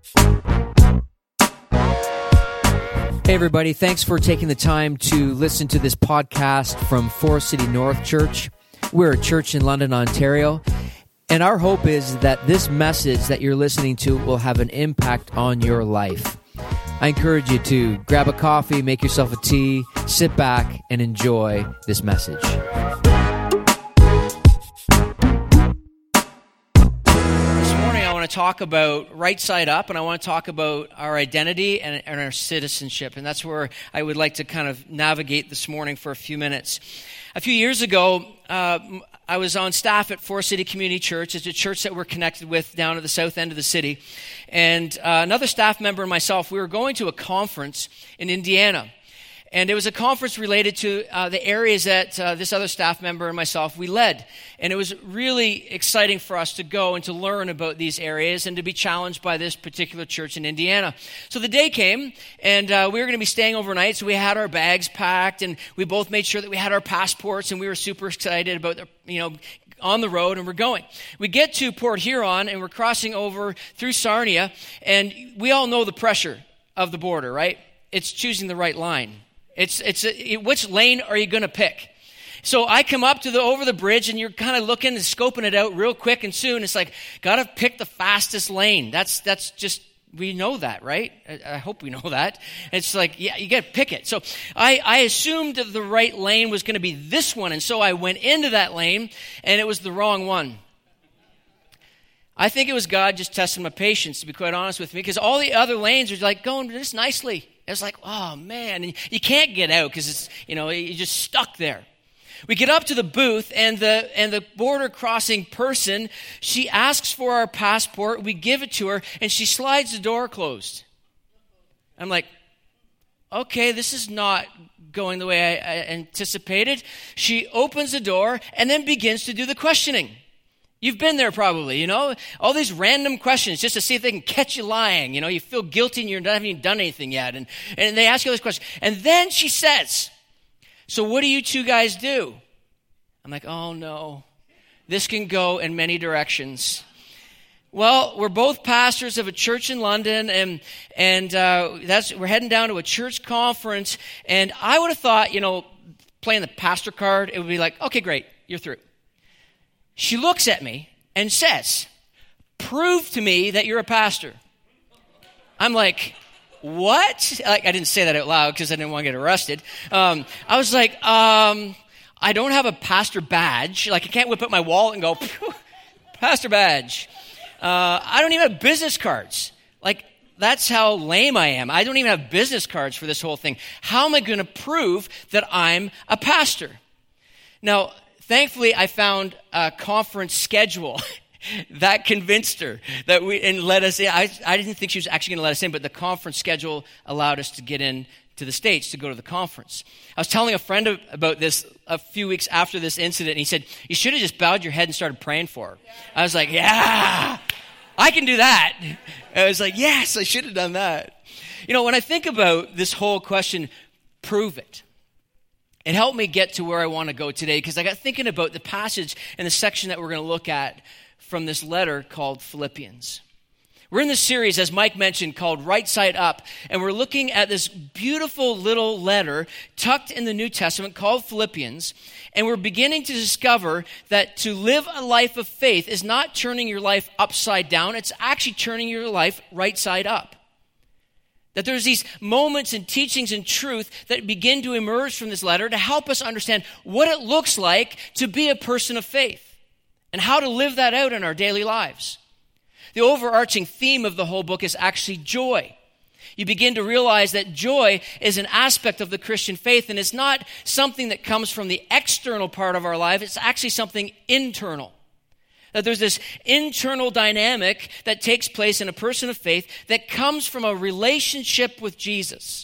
Hey everybody, thanks for taking the time to listen to this podcast from Forest City North Church. We're a church in London, Ontario, and our hope is that this message that you're listening to will have an impact on your life. I encourage you to grab a coffee, make yourself a tea, sit back, and enjoy this message. Talk about right side up, and I want to talk about our identity and our citizenship, and that's where I would like to kind of navigate this morning for a few minutes. A few years ago, I was on staff at Forest City Community Church. It's a church that we're connected with down at the south end of the city, and another staff member and myself, we were going to a conference in Indiana. And it was a conference related to the areas that this other staff member and myself, we led. And it was really exciting for us to go and to learn about these areas and to be challenged by this particular church in Indiana. So the day came, and we were going to be staying overnight, so we had our bags packed, and we both made sure that we had our passports, and we were super excited about, on the road, and we're going. We get to Port Huron, and we're crossing over through Sarnia, and we all know the pressure of the border, right? It's choosing the right line. Which lane are you going to pick? So I come up to over the bridge, and you're kind of looking and scoping it out real quick, and soon it's like, got to pick the fastest lane. That's just, we know that, right? I hope we know that. It's like, yeah, you got to pick it. So I assumed that the right lane was going to be this one, and so I went into that lane, and it was the wrong one. I think it was God just testing my patience, to be quite honest with me, because all the other lanes are like going just nicely. It's like, oh man, and you can't get out because it's, you're just stuck there. We get up to the booth, and the border crossing person, she asks for our passport. We give it to her, and she slides the door closed. I'm like, okay, this is not going the way I anticipated. She opens the door and then begins to do the questioning. You've been there probably, all these random questions just to see if they can catch you lying. You feel guilty and you haven't even done anything yet. And they ask you all these questions. And then she says, so what do you two guys do? I'm like, oh no, this can go in many directions. Well, we're both pastors of a church in London, and we're heading down to a church conference. And I would have thought, playing the pastor card, it would be like, okay, great, you're through. She looks at me and says, prove to me that you're a pastor. I'm like, what? I didn't say that out loud because I didn't want to get arrested. I was like, I don't have a pastor badge. I can't whip up my wallet and go, pastor badge. I don't even have business cards. That's how lame I am. I don't even have business cards for this whole thing. How am I going to prove that I'm a pastor? Now, thankfully, I found a conference schedule that convinced her and let us in. I didn't think she was actually going to let us in, but the conference schedule allowed us to get in to the States to go to the conference. I was telling a friend about this a few weeks after this incident, and he said, you should have just bowed your head and started praying for her. I was like, yeah, I can do that. I was like, yes, I should have done that. When I think about this whole question, prove it. It helped me get to where I want to go today because I got thinking about the passage and the section that we're going to look at from this letter called Philippians. We're in this series, as Mike mentioned, called Right Side Up, and we're looking at this beautiful little letter tucked in the New Testament called Philippians, and we're beginning to discover that to live a life of faith is not turning your life upside down, it's actually turning your life right side up. That there's these moments and teachings and truth that begin to emerge from this letter to help us understand what it looks like to be a person of faith and how to live that out in our daily lives. The overarching theme of the whole book is actually joy. You begin to realize that joy is an aspect of the Christian faith, and it's not something that comes from the external part of our life, it's actually something internal. That there's this internal dynamic that takes place in a person of faith that comes from a relationship with Jesus.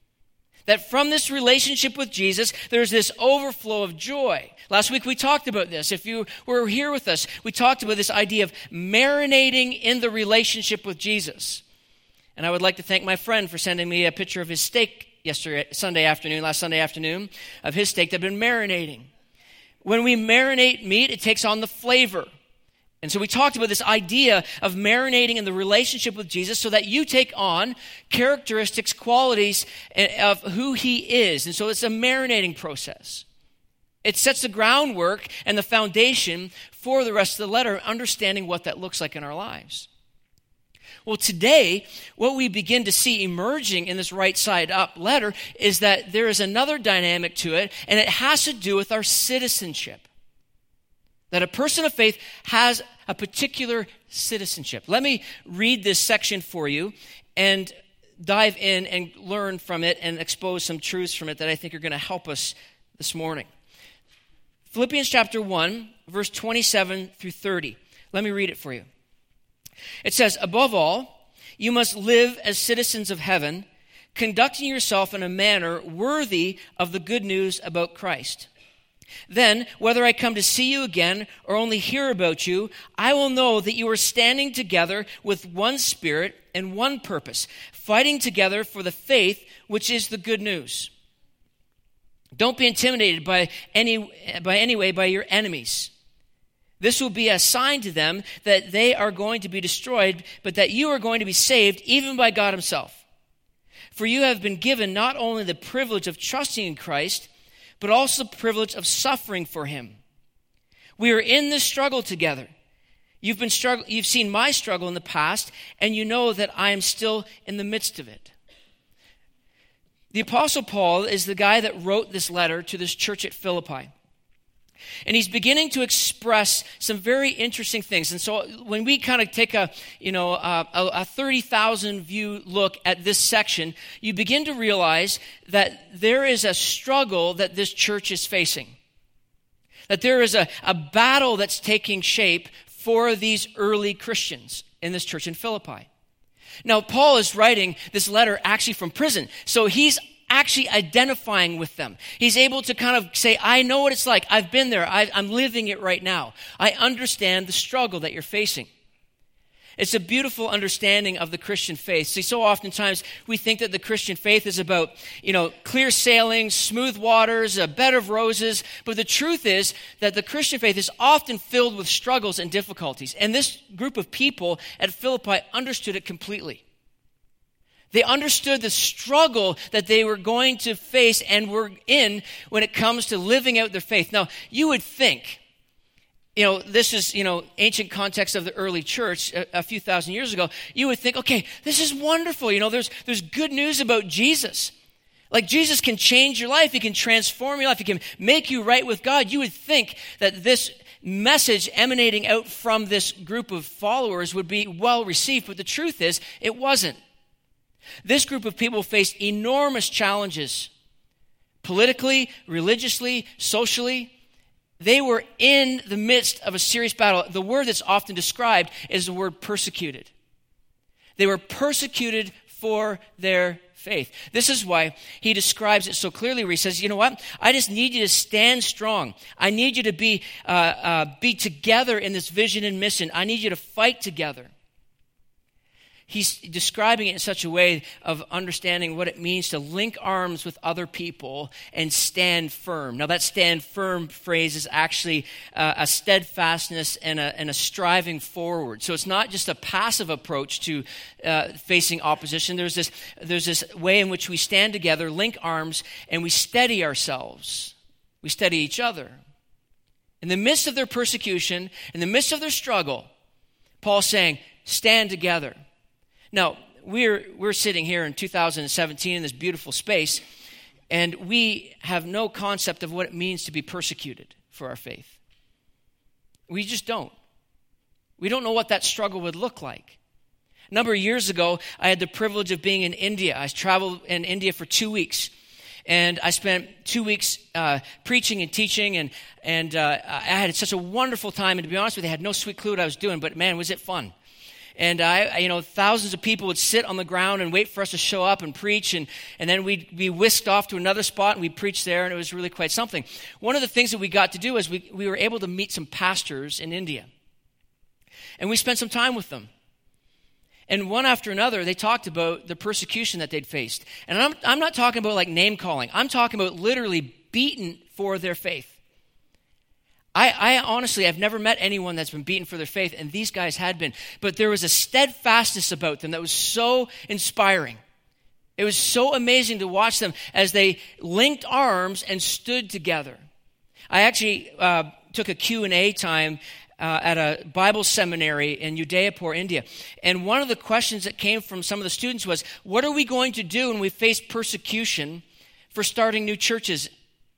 That from this relationship with Jesus, there's this overflow of joy. Last week we talked about this. If you were here with us, we talked about this idea of marinating in the relationship with Jesus. And I would like to thank my friend for sending me a picture of his steak last Sunday afternoon, of his steak that had been marinating. When we marinate meat, it takes on the flavor. And so we talked about this idea of marinating in the relationship with Jesus so that you take on characteristics, qualities of who he is. And so it's a marinating process. It sets the groundwork and the foundation for the rest of the letter, understanding what that looks like in our lives. Well, today, what we begin to see emerging in this right side up letter is that there is another dynamic to it, and it has to do with our citizenship. That a person of faith has a particular citizenship. Let me read this section for you and dive in and learn from it and expose some truths from it that I think are going to help us this morning. Philippians chapter 1, verse 27 through 30. Let me read it for you. It says, "Above all, you must live as citizens of heaven, conducting yourself in a manner worthy of the good news about Christ. Then, whether I come to see you again or only hear about you, I will know that you are standing together with one spirit and one purpose, fighting together for the faith which is the good news. Don't be intimidated by your enemies. This will be a sign to them that they are going to be destroyed, but that you are going to be saved even by God himself. For you have been given not only the privilege of trusting in Christ, but also the privilege of suffering for him. We are in this struggle together. You've seen my struggle in the past, and you know that I am still in the midst of it." The Apostle Paul is the guy that wrote this letter to this church at Philippi. And he's beginning to express some very interesting things. And so when we kind of take a 30,000 view look at this section, you begin to realize that there is a struggle that this church is facing. That there is a battle that's taking shape for these early Christians in this church in Philippi. Now, Paul is writing this letter actually from prison. So he's actually identifying with them. He's able to kind of say, I know what it's like. I've been there. I'm living it right now. I understand the struggle that you're facing. It's a beautiful understanding of the Christian faith. See, so oftentimes we think that the Christian faith is about, clear sailing, smooth waters, a bed of roses. But the truth is that the Christian faith is often filled with struggles and difficulties. And this group of people at Philippi understood it completely. They understood the struggle that they were going to face and were in when it comes to living out their faith. Now, you would think, this is, ancient context of the early church a few thousand years ago. You would think, okay, this is wonderful. There's good news about Jesus. Like Jesus can change your life. He can transform your life. He can make you right with God. You would think that this message emanating out from this group of followers would be well received. But the truth is, it wasn't. This group of people faced enormous challenges, politically, religiously, socially. They were in the midst of a serious battle. The word that's often described is the word persecuted. They were persecuted for their faith. This is why he describes it so clearly where he says, you know what? I just need you to stand strong. I need you to be together in this vision and mission. I need you to fight together. He's describing it in such a way of understanding what it means to link arms with other people and stand firm. Now, that stand firm phrase is actually a steadfastness and a striving forward. So it's not just a passive approach to facing opposition. There's this way in which we stand together, link arms, and we steady ourselves. We steady each other. In the midst of their persecution, in the midst of their struggle, Paul's saying, stand together. Now, we're sitting here in 2017 in this beautiful space, and we have no concept of what it means to be persecuted for our faith. We just don't. We don't know what that struggle would look like. A number of years ago, I had the privilege of being in India. I traveled in India for 2 weeks, and I spent 2 weeks preaching and teaching, and I had such a wonderful time. And to be honest with you, I had no sweet clue what I was doing, but man, was it fun. And thousands of people would sit on the ground and wait for us to show up and preach. And then we'd be whisked off to another spot and we'd preach there. And it was really quite something. One of the things that we got to do is we were able to meet some pastors in India. And we spent some time with them. And one after another, they talked about the persecution that they'd faced. And I'm not talking about like name calling. I'm talking about literally beaten for their faith. I honestly, I've never met anyone that's been beaten for their faith, and these guys had been. But there was a steadfastness about them that was so inspiring. It was so amazing to watch them as they linked arms and stood together. I actually took a Q&A time at a Bible seminary in Udaipur, India. And one of the questions that came from some of the students was, what are we going to do when we face persecution for starting new churches?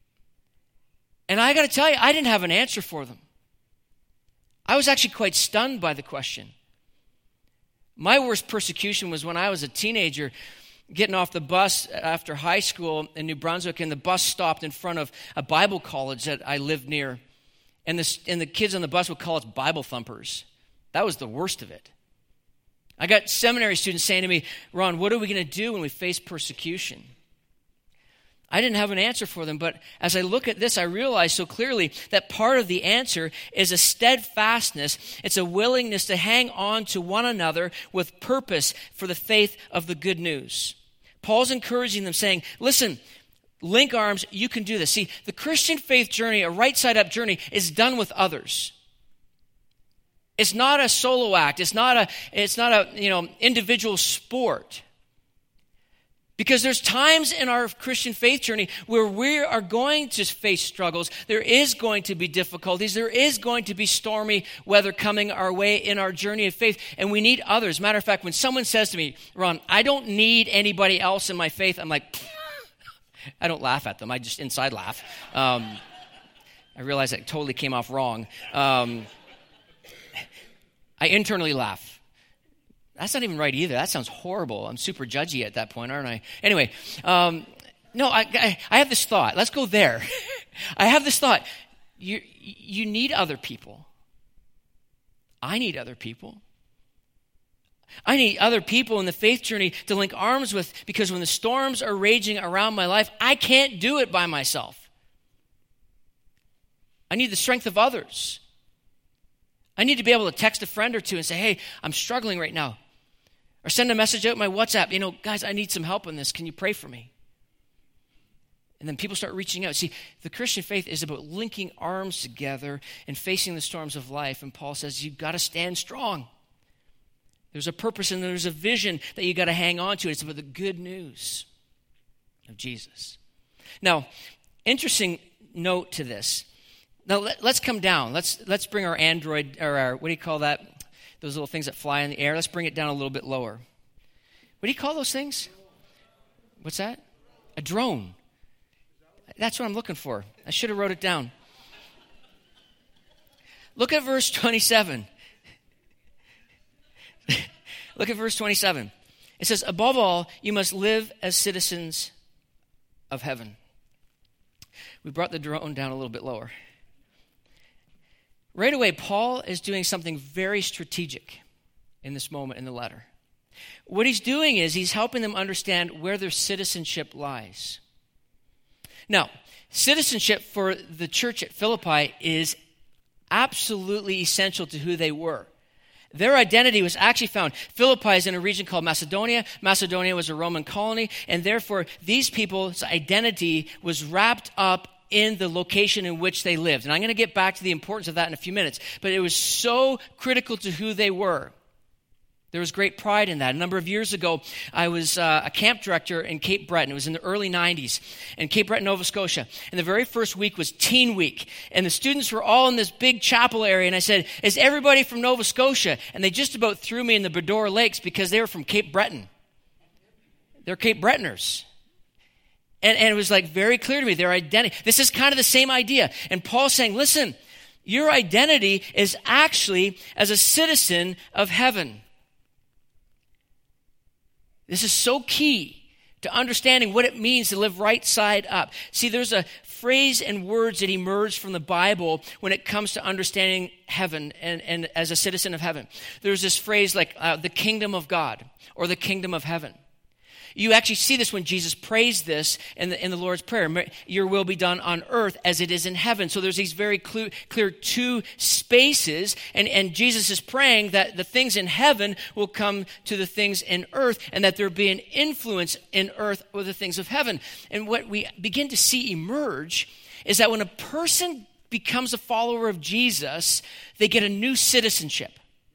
And I got to tell you, I didn't have an answer for them. I was actually quite stunned by the question. My worst persecution was when I was a teenager getting off the bus after high school in New Brunswick, and the bus stopped in front of a Bible college that I lived near. And the kids on the bus would call us Bible thumpers. That was the worst of it. I got seminary students saying to me, Ron, what are we going to do when we face persecution? I didn't have an answer for them, but as I look at this, I realize so clearly that part of the answer is a steadfastness. It's a willingness to hang on to one another with purpose for the faith of the good news. Paul's encouraging them, saying, listen, link arms, you can do this. See, the Christian faith journey, a right side up journey, is done with others. It's not a solo act. It's not a individual sport. Because there's times in our Christian faith journey where we are going to face struggles. There is going to be difficulties. There is going to be stormy weather coming our way in our journey of faith. And we need others. Matter of fact, when someone says to me, Ron, I don't need anybody else in my faith, I'm like, I don't laugh at them. I just inside laugh. I realize that totally came off wrong. I internally laugh. That's not even right either. That sounds horrible. I'm super judgy at that point, aren't I? Anyway, no, I have this thought. Let's go there. I have this thought. You need other people. I need other people. I need other people in the faith journey to link arms with, because when the storms are raging around my life, I can't do it by myself. I need the strength of others. I need to be able to text a friend or two and say, hey, I'm struggling right now. Or send a message out my WhatsApp, guys, I need some help in this. Can you pray for me? And then people start reaching out. See, the Christian faith is about linking arms together and facing the storms of life. And Paul says, you've got to stand strong. There's a purpose and there's a vision that you got to hang on to. It's about the good news of Jesus. Now, interesting note to this. Now, let's come down. Let's bring our Android, or our, what do you call that? Those little things that fly in the air. Let's bring it down a little bit lower. What do you call those things? What's that? A drone. That's what I'm looking for. I should have wrote it down. Look at verse 27. Look at verse 27. It says, above all, you must live as citizens of heaven. We brought the drone down a little bit lower. Right away, Paul is doing something very strategic in this moment in the letter. What he's doing is he's helping them understand where their citizenship lies. Now, citizenship for the church at Philippi is absolutely essential to who they were. Their identity was actually found. Philippi is in a region called Macedonia. Macedonia was a Roman colony, and therefore these people's identity was wrapped up in the location in which they lived. And I'm going to get back to the importance of that in a few minutes. But it was so critical to who they were. There was great pride in that. A number of years ago, I was a camp director in Cape Breton. It was in the early 90s in Cape Breton, Nova Scotia. And the very first week was Teen Week. And the students were all in this big chapel area. And I said, is everybody from Nova Scotia? And they just about threw me in the Bedore Lakes because they were from Cape Breton. They're Cape Bretoners. And it was like very clear to me, their identity. This is kind of the same idea. And Paul's saying, listen, your identity is actually as a citizen of heaven. This is so key to understanding what it means to live right side up. See, there's a phrase and words that emerge from the Bible when it comes to understanding heaven and as a citizen of heaven. There's this phrase like the kingdom of God or the kingdom of heaven. You actually see this when Jesus prays this in the Lord's Prayer. Your will be done on earth as it is in heaven. So there's these very clear two spaces. And Jesus is praying that the things in heaven will come to the things in earth and that there be an influence in earth with the things of heaven. And what we begin to see emerge is that when a person becomes a follower of Jesus, they get a new citizenship.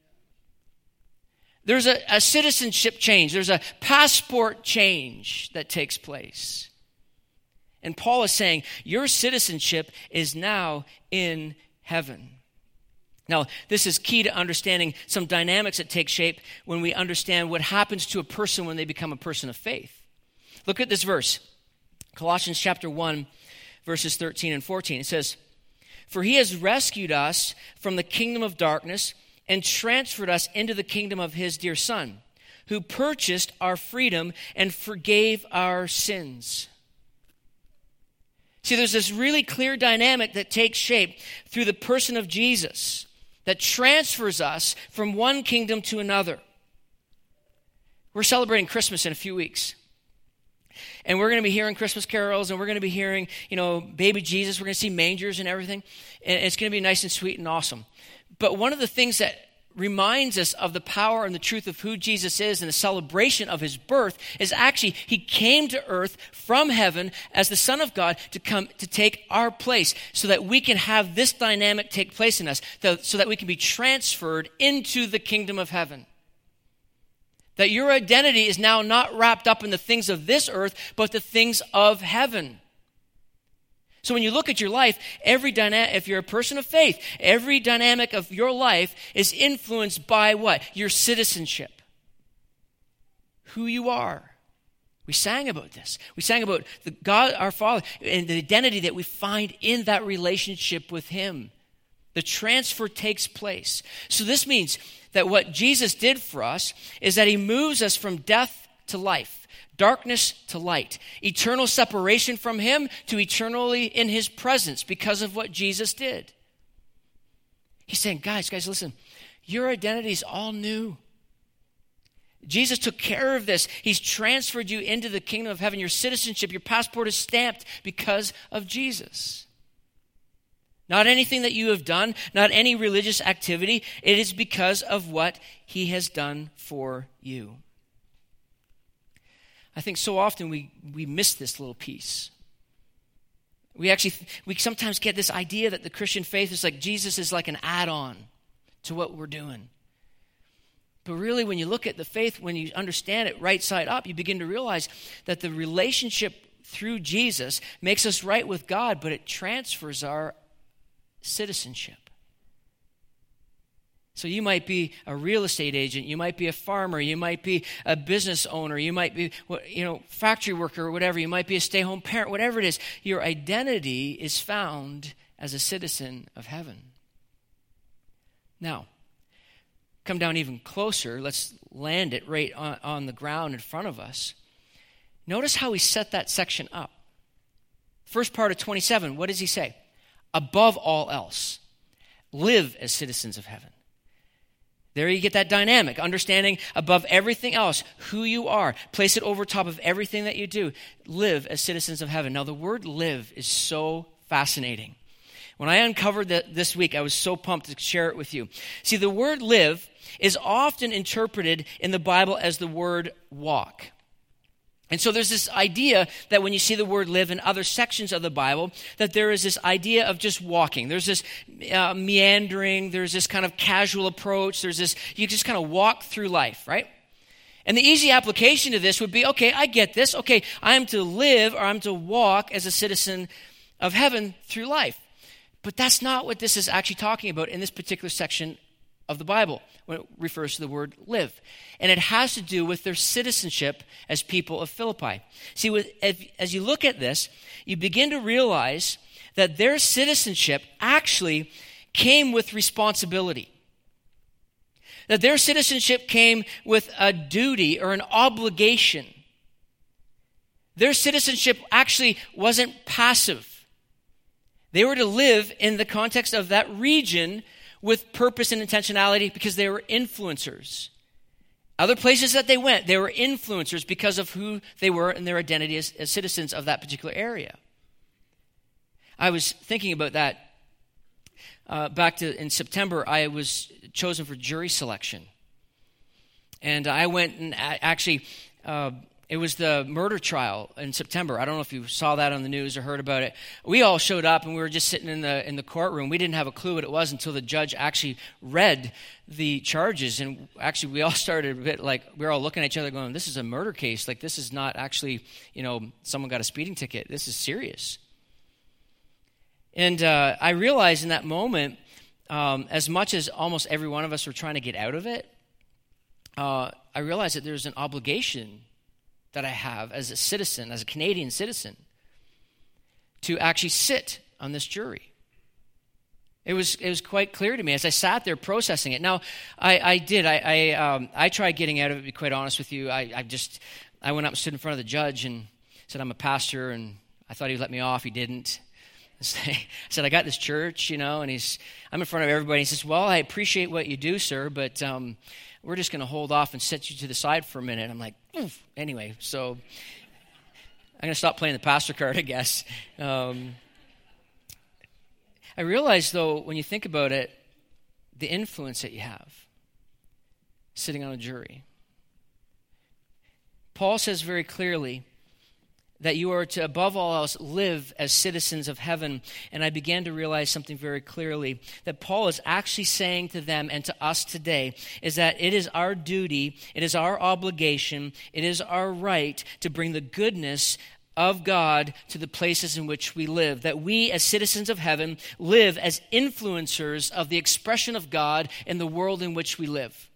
There's a citizenship change. There's a passport change that takes place. And Paul is saying, your citizenship is now in heaven. Now, this is key to understanding some dynamics that take shape when we understand what happens to a person when they become a person of faith. Look at this verse, Colossians chapter 1, verses 13 and 14. It says, "For he has rescued us from the kingdom of darkness and transferred us into the kingdom of his dear Son, who purchased our freedom and forgave our sins." See, there's this really clear dynamic that takes shape through the person of Jesus that transfers us from one kingdom to another. We're celebrating Christmas in a few weeks. And we're going to be hearing Christmas carols, and we're going to be hearing, baby Jesus. We're going to see mangers and everything. And it's going to be nice and sweet and awesome. But one of the things that reminds us of the power and the truth of who Jesus is and the celebration of his birth is actually he came to earth from heaven as the Son of God to come to take our place so that we can have this dynamic take place in us, so that we can be transferred into the kingdom of heaven. That your identity is now not wrapped up in the things of this earth, but the things of heaven. So when you look at your life, if you're a person of faith, every dynamic of your life is influenced by what? Your citizenship. Who you are. We sang about this. We sang about the God, our Father, and the identity that we find in that relationship with him. The transfer takes place. So this means that what Jesus did for us is that he moves us from death to life, darkness to light, eternal separation from him to eternally in his presence because of what Jesus did. He's saying, guys, listen, your identity is all new. Jesus took care of this. He's transferred you into the kingdom of heaven. Your citizenship, your passport is stamped because of Jesus. Not anything that you have done, not any religious activity. It is because of what he has done for you. I think so often we miss this little piece. We sometimes get this idea that the Christian faith is like Jesus is like an add-on to what we're doing. But really, when you look at the faith, when you understand it right side up, you begin to realize that the relationship through Jesus makes us right with God, but it transfers our citizenship. So you might be a real estate agent, you might be a farmer, you might be a business owner, you might be, factory worker or whatever, you might be a stay-home parent, whatever it is. Your identity is found as a citizen of heaven. Now, come down even closer. Let's land it right on the ground in front of us. Notice how he set that section up. First part of 27, what does he say? Above all else, live as citizens of heaven. There you get that dynamic, understanding above everything else who you are. Place it over top of everything that you do. Live as citizens of heaven. Now, the word live is so fascinating. When I uncovered that this week, I was so pumped to share it with you. See, the word live is often interpreted in the Bible as the word walk. And so there's this idea that when you see the word live in other sections of the Bible, that there is this idea of just walking. There's this meandering, there's this kind of casual approach, there's this, you just kind of walk through life, right? And the easy application to this would be, okay, I get this. Okay, I am to live or I'm to walk as a citizen of heaven through life. But that's not what this is actually talking about in this particular section of the Bible when it refers to the word live. And it has to do with their citizenship as people of Philippi. See, as you look at this, you begin to realize that their citizenship actually came with responsibility. That their citizenship came with a duty or an obligation. Their citizenship actually wasn't passive. They were to live in the context of that region with purpose and intentionality because they were influencers. Other places that they went, they were influencers because of who they were and their identity as citizens of that particular area. I was thinking about that in September. I was chosen for jury selection. And I went and actually It was the murder trial in September. I don't know if you saw that on the news or heard about it. We all showed up, and we were just sitting in the courtroom. We didn't have a clue what it was until the judge actually read the charges. And actually, we all started a bit like, we were all looking at each other going, this is a murder case. Like, this is not actually, someone got a speeding ticket. This is serious. And I realized in that moment, as much as almost every one of us were trying to get out of it, I realized that there's an obligation that I have as a citizen, as a Canadian citizen, to actually sit on this jury. It was quite clear to me as I sat there processing it. Now, I tried getting out of it, to be quite honest with you. I went up and stood in front of the judge and said, I'm a pastor, and I thought he'd let me off. He didn't. I said, I got this church, and I'm in front of everybody. He says, well, I appreciate what you do, sir, but we're just going to hold off and set you to the side for a minute. I'm like, oof. Anyway, so I'm going to stop playing the pastor card, I guess. I realize, though, when you think about it, the influence that you have sitting on a jury. Paul says very clearly that you are to, above all else, live as citizens of heaven. And I began to realize something very clearly, that Paul is actually saying to them and to us today, is that it is our duty, it is our obligation, it is our right to bring the goodness of God to the places in which we live. That we, as citizens of heaven, live as influencers of the expression of God in the world in which we live.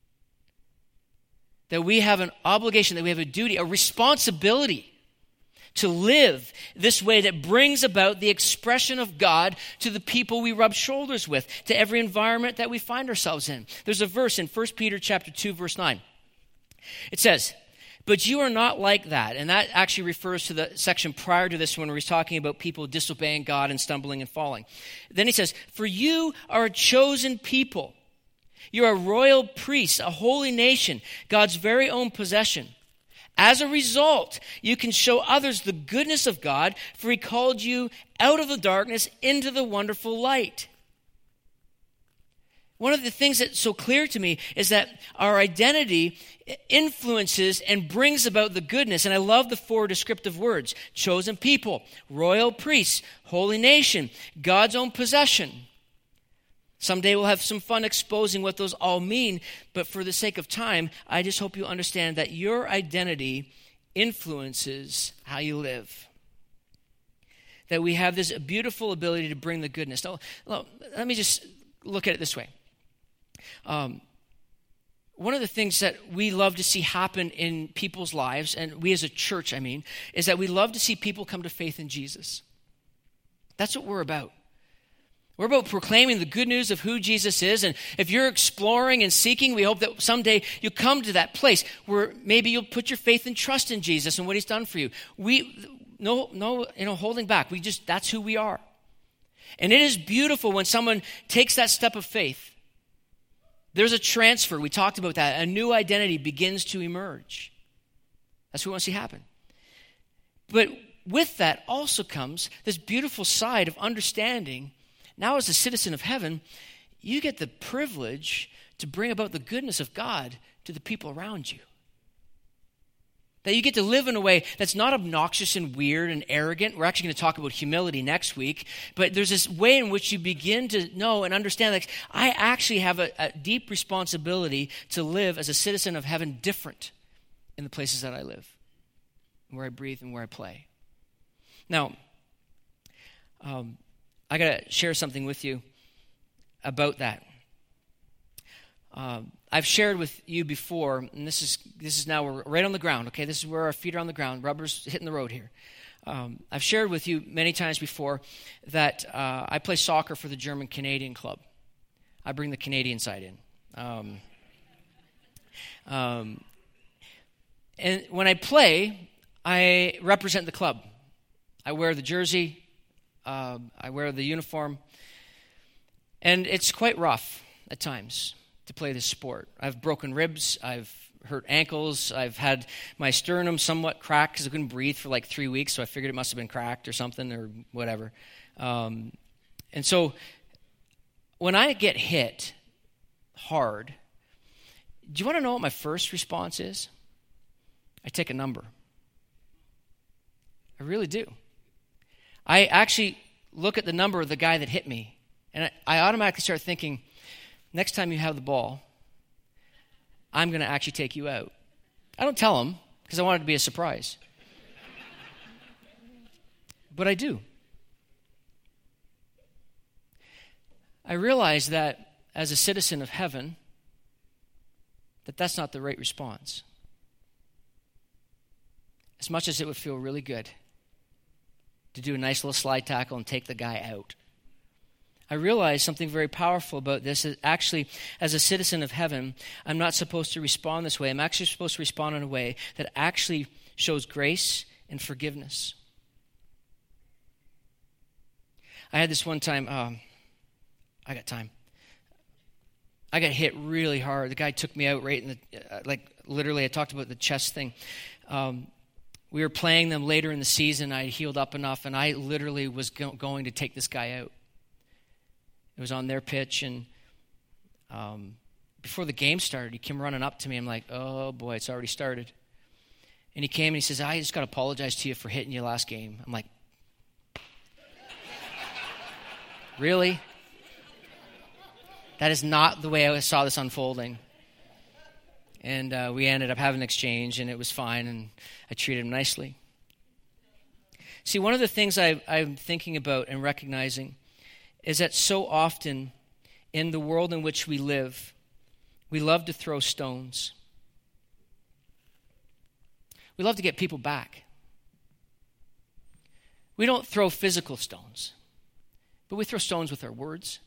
That we have an obligation, that we have a duty, a responsibility to live this way that brings about the expression of God to the people we rub shoulders with, to every environment that we find ourselves in. There's a verse in 1 Peter chapter 2, verse 9. It says, but you are not like that. And that actually refers to the section prior to this one where he's talking about people disobeying God and stumbling and falling. Then he says, for you are a chosen people. You're a royal priest, a holy nation, God's very own possession. As a result, you can show others the goodness of God, for he called you out of the darkness into the wonderful light. One of the things that's so clear to me is that our identity influences and brings about the goodness. And I love the 4 descriptive words: chosen people, royal priests, holy nation, God's own possession. Someday we'll have some fun exposing what those all mean, but for the sake of time, I just hope you understand that your identity influences how you live. That we have this beautiful ability to bring the goodness. Now, let me just look at it this way. One of the things that we love to see happen in people's lives, and we as a church, is that we love to see people come to faith in Jesus. That's what we're about. We're about proclaiming the good news of who Jesus is. And if you're exploring and seeking, we hope that someday you'll come to that place where maybe you'll put your faith and trust in Jesus and what he's done for you. No, holding back. That's who we are. And it is beautiful when someone takes that step of faith. There's a transfer. We talked about that. A new identity begins to emerge. That's what we want to see happen. But with that also comes this beautiful side of understanding. Now, as a citizen of heaven, you get the privilege to bring about the goodness of God to the people around you. That you get to live in a way that's not obnoxious and weird and arrogant. We're actually going to talk about humility next week. But there's this way in which you begin to know and understand that I actually have a deep responsibility to live as a citizen of heaven different in the places that I live, where I breathe and where I play. Now, I got to share something with you about that. I've shared with you before, and this is now we're right on the ground, okay? This is where our feet are on the ground. Rubber's hitting the road here. I've shared with you many times before that I play soccer for the German Canadian club. I bring the Canadian side in. And when I play, I represent the club. I wear the jersey. I wear the uniform, and it's quite rough at times to play this sport. I've broken ribs, I've hurt ankles, I've had my sternum somewhat cracked because I couldn't breathe for like 3 weeks, so I figured it must have been cracked or something or whatever. And so when I get hit hard, do you want to know what my first response is? I take a number. I really do. I actually look at the number of the guy that hit me, and I automatically start thinking, next time you have the ball, I'm going to actually take you out. I don't tell him because I want it to be a surprise. But I do. I realize that as a citizen of heaven, that's not the right response. As much as it would feel really good to do a nice little slide tackle and take the guy out, I realize something very powerful about this is actually, as a citizen of heaven, I'm not supposed to respond this way. I'm actually supposed to respond in a way that actually shows grace and forgiveness. I had this one time, I got time. I got hit really hard. The guy took me out right in the, literally, I talked about the chest thing. We were playing them later in the season. I healed up enough, and I literally was going to take this guy out. It was on their pitch, and before the game started, he came running up to me. I'm like, oh boy, it's already started. And he came and he says, I just got to apologize to you for hitting you last game. I'm like, really? That is not the way I saw this unfolding. And we ended up having an exchange, and it was fine, and I treated him nicely. See, one of the things I'm thinking about and recognizing is that so often in the world in which we live, we love to throw stones. We love to get people back. We don't throw physical stones, but we throw stones with our words.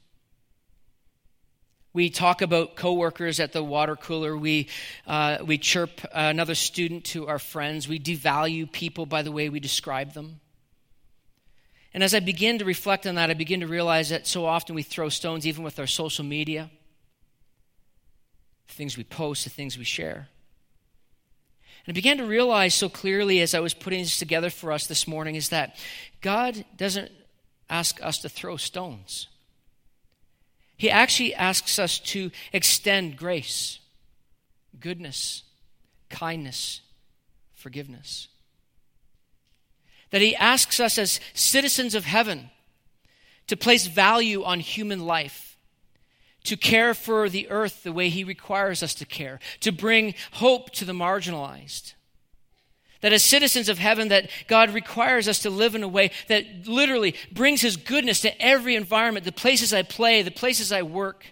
We talk about coworkers at the water cooler. We chirp another student to our friends. We devalue people by the way we describe them. And as I begin to reflect on that, I begin to realize that so often we throw stones even with our social media, the things we post, the things we share. And I began to realize so clearly as I was putting this together for us this morning is that God doesn't ask us to throw stones. He actually asks us to extend grace, goodness, kindness, forgiveness. That he asks us as citizens of heaven to place value on human life, to care for the earth the way he requires us to care, to bring hope to the marginalized. That as citizens of heaven, that God requires us to live in a way that literally brings his goodness to every environment, the places I play, the places I work,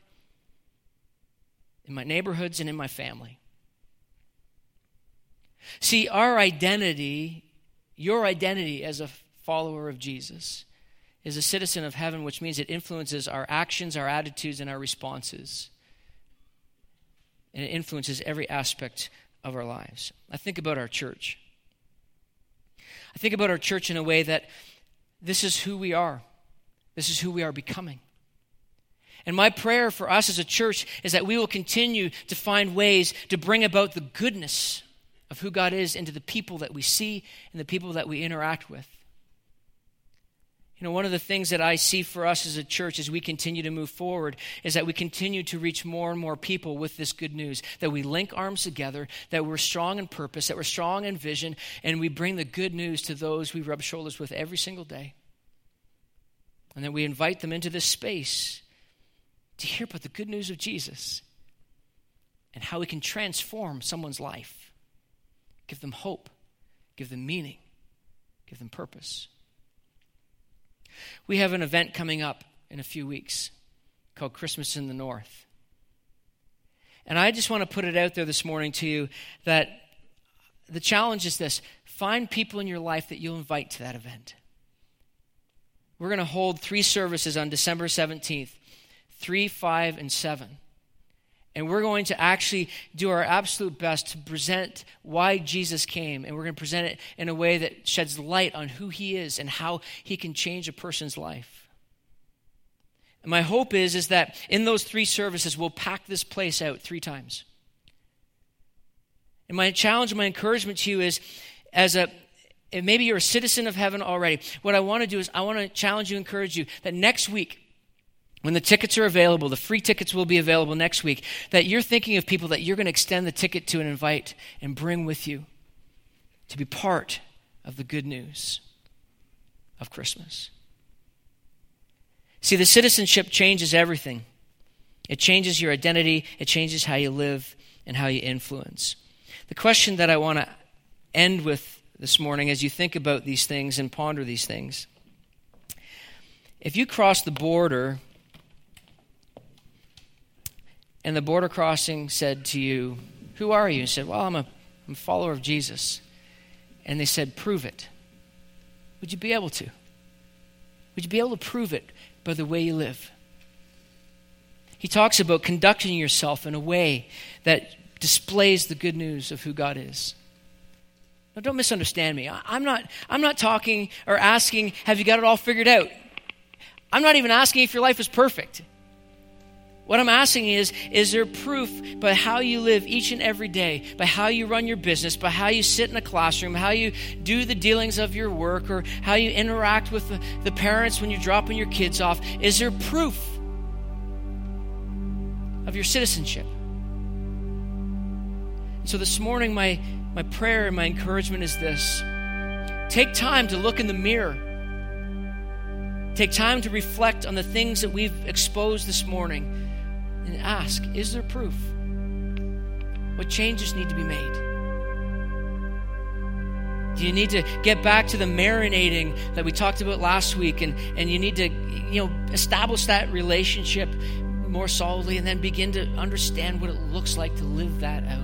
in my neighborhoods and in my family. See, our identity, your identity as a follower of Jesus, is a citizen of heaven, which means it influences our actions, our attitudes, and our responses. And it influences every aspect of our lives. I think about our church. I think about our church in a way that this is who we are. This is who we are becoming. And my prayer for us as a church is that we will continue to find ways to bring about the goodness of who God is into the people that we see and the people that we interact with. You know, one of the things that I see for us as a church as we continue to move forward is that we continue to reach more and more people with this good news, that we link arms together, that we're strong in purpose, that we're strong in vision, and we bring the good news to those we rub shoulders with every single day. And that we invite them into this space to hear about the good news of Jesus and how he can transform someone's life, give them hope, give them meaning, give them purpose. We have an event coming up in a few weeks called Christmas in the North. And I just want to put it out there this morning to you that the challenge is this: find people in your life that you'll invite to that event. We're going to hold 3 services on December 17th, 3, 5, and 7. And we're going to actually do our absolute best to present why Jesus came. And we're going to present it in a way that sheds light on who he is and how he can change a person's life. And my hope is that in those 3 services, we'll pack this place out 3 times. And my challenge and my encouragement to you is, and maybe you're a citizen of heaven already, what I want to do is I want to challenge you, encourage you, that next week, when the tickets are available, the free tickets will be available next week, that you're thinking of people that you're going to extend the ticket to and invite and bring with you. to be part of the good news of Christmas. See, the citizenship changes everything. It changes your identity. It changes how you live and how you influence. The question that I want to end with this morning as you think about these things and ponder these things. If you cross the border and the border crossing said to you, "Who are you?" You said, "Well, I'm a follower of Jesus." And they said, "Prove it." Would you be able to? Would you be able to prove it by the way you live? He talks about conducting yourself in a way that displays the good news of who God is. Now, don't misunderstand me. I'm not talking or asking, have you got it all figured out? I'm not even asking if your life is perfect. What I'm asking is there proof by how you live each and every day, by how you run your business, by how you sit in a classroom, how you do the dealings of your work, or how you interact with the parents when you're dropping your kids off? Is there proof of your citizenship? So this morning, my prayer and my encouragement is this. Take time to look in the mirror. Take time to reflect on the things that we've exposed this morning and ask, is there proof? What changes need to be made? Do you need to get back to the marinating that we talked about last week, and you need to establish that relationship more solidly and then begin to understand what it looks like to live that out?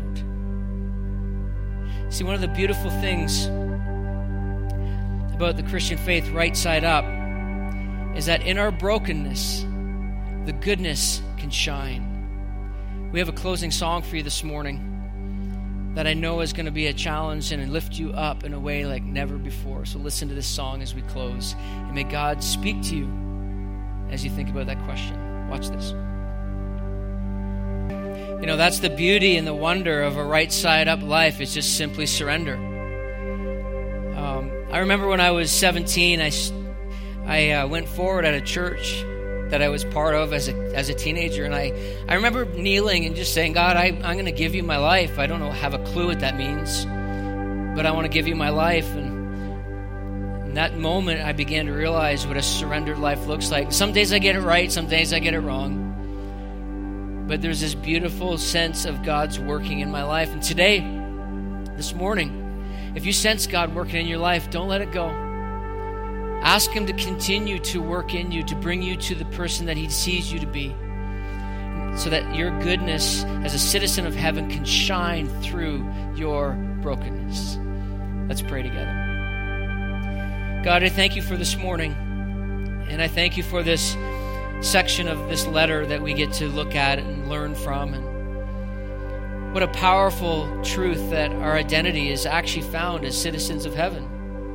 See, one of the beautiful things about the Christian faith, right side up, is that in our brokenness, the goodness can shine. We have a closing song for you this morning that I know is going to be a challenge and lift you up in a way like never before. So listen to this song as we close, and may God speak to you as you think about that question. Watch this. That's the beauty and the wonder of a right side up life. It's just simply surrender. I remember when I was 17, I went forward at a church that I was part of as a teenager, and I remember kneeling and just saying, "God, I'm going to give you my life. I don't have a clue what that means, but I want to give you my life." And in that moment, I began to realize what a surrendered life looks like. Some days I get it right, some days I get it wrong. But there's this beautiful sense of God's working in my life. And today, this morning, if you sense God working in your life, don't let it go. Ask Him to continue to work in you, to bring you to the person that He sees you to be, so that your goodness as a citizen of heaven can shine through your brokenness. Let's pray together. God, I thank you for this morning, and I thank you for this section of this letter that we get to look at and learn from. And what a powerful truth that our identity is actually found as citizens of heaven.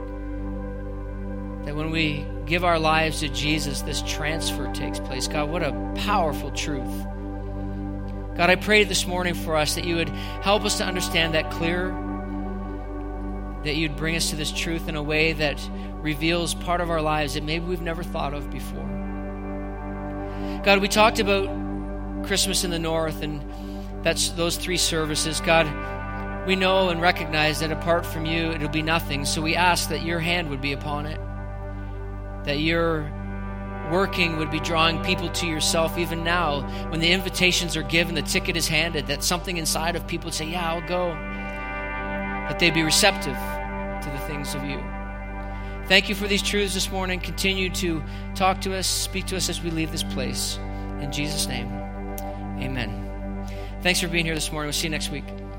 That when we give our lives to Jesus, this transfer takes place. God, what a powerful truth. God, I pray this morning for us that you would help us to understand that clearer, that you'd bring us to this truth in a way that reveals part of our lives that maybe we've never thought of before. God, we talked about Christmas in the North, and that's those 3 services. God, we know and recognize that apart from you, it'll be nothing. So we ask that your hand would be upon it, that your working would be drawing people to yourself even now. When the invitations are given, the ticket is handed, that something inside of people would say, "Yeah, I'll go." That they'd be receptive to the things of you. Thank you for these truths this morning. Continue to talk to us, speak to us as we leave this place. In Jesus' name, amen. Thanks for being here this morning. We'll see you next week.